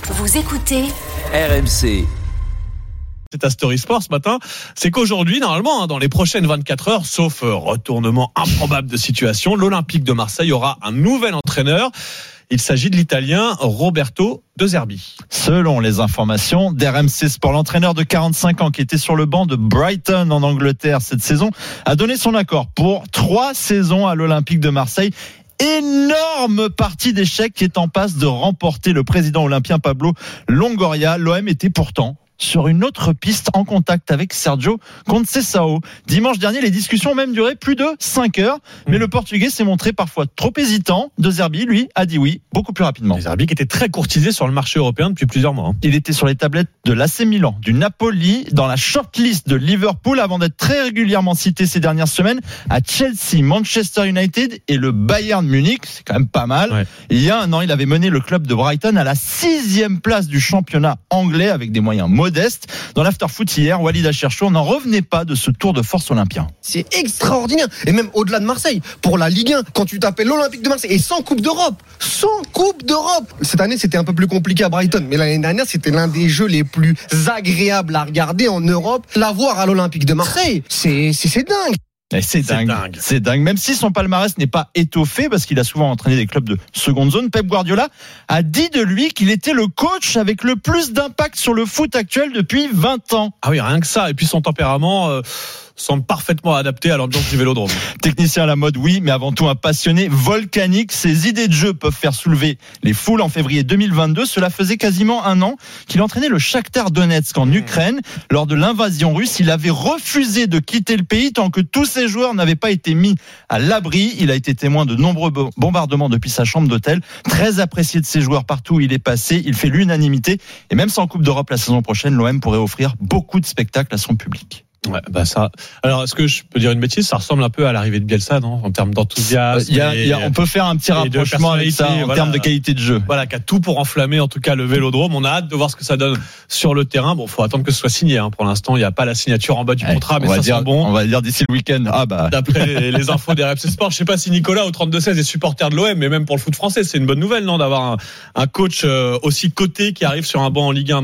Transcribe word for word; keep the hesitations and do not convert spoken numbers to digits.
Vous écoutez R M C. C'est à Story Sport ce matin, c'est qu'aujourd'hui, normalement, hein, dans les prochaines vingt-quatre heures, sauf euh, retournement improbable de situation, l'Olympique de Marseille aura un nouvel entraîneur. Il s'agit de l'Italien Roberto De Zerbi. Selon les informations d'R M C Sport, l'entraîneur de quarante-cinq ans qui était sur le banc de Brighton en Angleterre cette saison a donné son accord pour trois saisons à l'Olympique de Marseille. Énorme partie d'échecs qui est en passe de remporter le président olympien Pablo Longoria. L'O M était pourtant sur une autre piste en contact avec Sergio Conceição. Dimanche dernier, les discussions ont même duré plus de cinq heures, mais mmh. le Portugais s'est montré parfois trop hésitant. De Zerbi, lui, a dit oui beaucoup plus rapidement. De Zerbi qui était très courtisé sur le marché européen depuis plusieurs mois. Hein. Il était sur les tablettes de l'A C Milan, du Napoli, dans la shortlist de Liverpool, avant d'être très régulièrement cité ces dernières semaines à Chelsea, Manchester United et le Bayern Munich. C'est quand même pas mal. Ouais. Il y a un an, il avait mené le club de Brighton à la sixième place du championnat anglais avec des moyens modestes. Dans l'after-foot hier, Walid Acharchour n'en revenait pas de ce tour de force olympien. C'est extraordinaire. Et même au-delà de Marseille, pour la Ligue un, quand tu t'appelles l'Olympique de Marseille et sans Coupe d'Europe, sans Coupe d'Europe. Cette année, c'était un peu plus compliqué à Brighton, mais l'année dernière, c'était l'un des jeux les plus agréables à regarder en Europe. La voir à l'Olympique de Marseille, c'est, c'est, c'est dingue. C'est, c'est dingue. dingue, c'est dingue. Même si son palmarès n'est pas étoffé, parce qu'il a souvent entraîné des clubs de seconde zone, Pep Guardiola a dit de lui qu'il était le coach avec le plus d'impact sur le foot actuel depuis vingt ans. Ah oui, rien que ça. Et puis son tempérament euh, semble parfaitement adapté à l'ambiance du Vélodrome. Technicien à la mode, oui, mais avant tout un passionné volcanique. Ses idées de jeu peuvent faire soulever les foules. En février deux mille vingt-deux, cela faisait quasiment un an qu'il entraînait le Shakhtar Donetsk en Ukraine. Lors de l'invasion russe, il avait refusé de quitter le pays tant que tous ses joueurs n'avaient pas été mis à l'abri. Il a été témoin de nombreux bombardements depuis sa chambre d'hôtel. Très apprécié de ses joueurs partout où il est passé. Il fait l'unanimité. Et même sans Coupe d'Europe la saison prochaine, l'O M pourrait offrir beaucoup de spectacles à son public. Ouais, bah ça. Alors, est-ce que je peux dire une bêtise? Ça ressemble un peu à l'arrivée de Bielsa, non? En termes d'enthousiasme. Il y a, il y a, on peut faire un petit rapprochement avec ça en voilà, termes de qualité de jeu. Voilà, qui a tout pour enflammer, en tout cas, le Vélodrome. On a hâte de voir ce que ça donne sur le terrain. Bon, faut attendre que ce soit signé, hein. Pour l'instant, il n'y a pas la signature en bas du contrat, ouais, mais ça dire, sent bon. On va dire d'ici le week-end. Ah, bah. D'après les, les infos des R M C Sport, je sais pas si Nicolas, au trente-deux seize, est supporter de l'O M, mais même pour le foot français, c'est une bonne nouvelle, non? D'avoir un, un coach aussi coté qui arrive sur un banc en Ligue un.